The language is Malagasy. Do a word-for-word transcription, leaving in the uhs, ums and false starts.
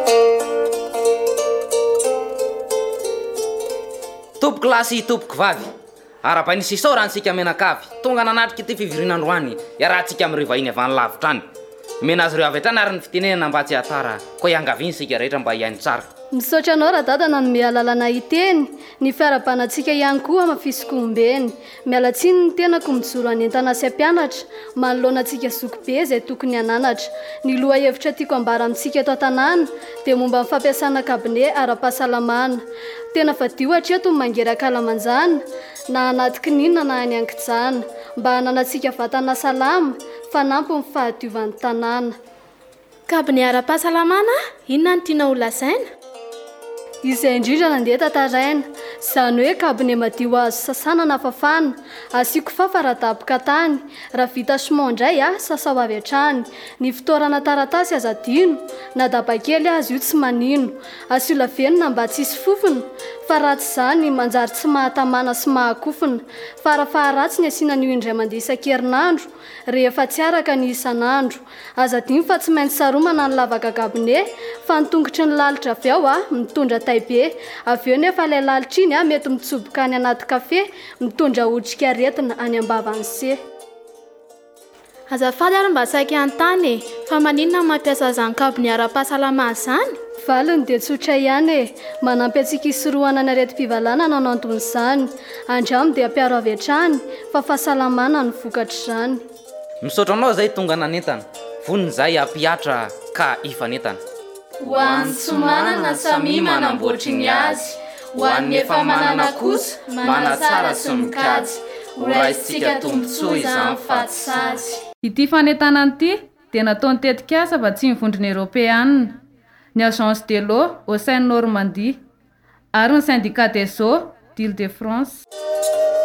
Tompoko lasy tompoko vavy arabany sisoransika menakavy tonga nanatrika ty fivirinandroany iarahantsika amin'ny rivahiny avany lavitra any mena azy reo avy hatrany ary ny fitenenana mba tsy hatara koa iangavinsika rehetra mba hiainy tsara. Misaotra anao radada nanome alalana iteny ny fiarabanantsika ihany koa amafisikombeny miala tsiny ny tenako mijoro any entana sy ampianatra manoloana antsika zokibe izay tokony hananatra. Ny loha hevitra tiako ambara amintsika eto an-tanàna dia momba ny fampiasana kabine ara-pahasalamana. Tena vadio hatreto ny mangeraka alamanjana na anaty kininina na any angijana mba hananantsika vatana salama fanampy ny fahadiovan'ny tanàna. Kabine ara-pahasalamana inona no tiana ho lazaina? Izay indrindra nandeha tantaraina izany hoe kabine madio azo sasana na fafana asiako fafaradaboka tany raha vita somo indray a sasao avy hatrany ny fitoerana taratasy aza dino na daba kely azy io tsy manino asiola venona mba tsy hisy fofona fa ratsy izany manjary tsy mahatamana sy mahakofona fa raha faharatsy ny asiana an'io indray mandeha isan-kerinandro rehefa tsy araka ny isan'andro aza dino fa tsy maintsy saromana ny lavaka kabine fa ny tongotry ny lalitra avy ao a mitondra taibe avy eo nefa ilay lalitra iny a mety mitsoboka any anaty kafe mitondra otrika aretina any ambavany se. Azafady ary mba saika an-tany fa maninona mampiasa zany kabine ara-pahasalamana zany? Valiny dia tsotra ihany e manampy antsika hisorohana ny areti-pivalana nanao anton'izany andramo dia ampiaro avy hatrany fa fahasalamana ny vokatra izany. Misaotra anao zay tonga nanentana voniny zay ampiatra ka ifanentana. Ho an'ny tsy manana samy manamboatry ny azy ho an'ny efa manana kosa manatsara sy mikajy ho raisitsika tombontsoa izany faty sazy. Ity fanentanana ity dia nataony tetikasa mba tsy mivondrona Europeanina, ny Agence de l'eau au sein Normandie ary ny Syndicat des eaux d'Île-de-France.